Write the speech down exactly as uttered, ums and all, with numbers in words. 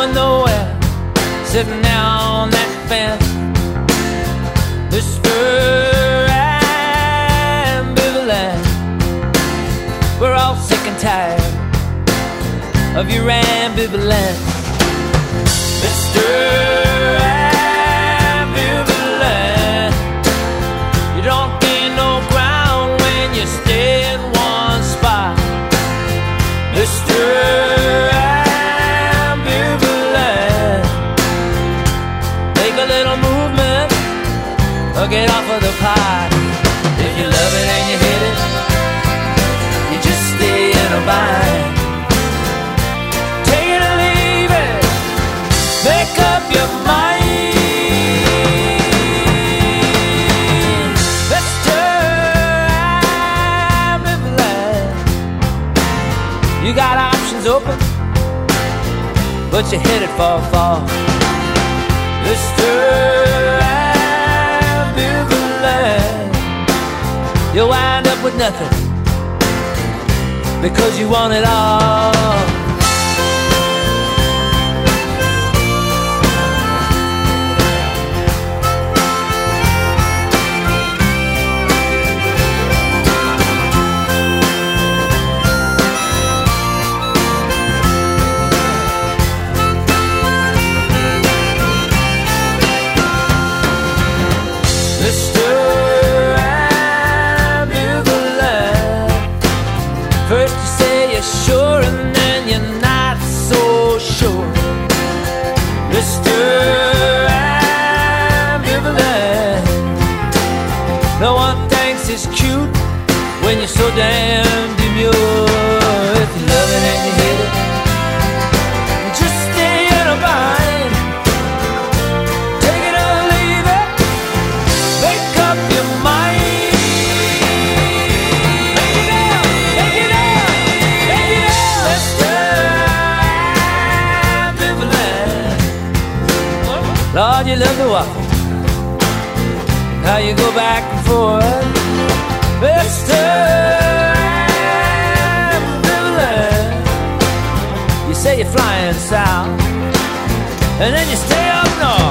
going nowhere, sitting down on that fence. Mister Ambivalent, we're all sick and tired of your ambivalence. Mister Ambivalent, you don't gain no ground when you stay in one spot. Mister Ambivalent, make a little movement or get off of the pot. If you love it and you hate it, you just stay in a bind. Take it or leave it, make up your mind. Mister Ambivalent, you got options open, but you're headed for a fall. Mister Ambivalent, you'll wind up with nothing because you want it all. First you say you're sure and then you're not so sure. Mister Ambivalent, no one thinks it's cute when you're so damn demure. If you love it and you hate it, just stay in a bind. Take it or leave it, make up your mind. Lord, you love the waffle, how you go back and forth. Mister Ambivalent, you say you're flying south, and then you stay up north.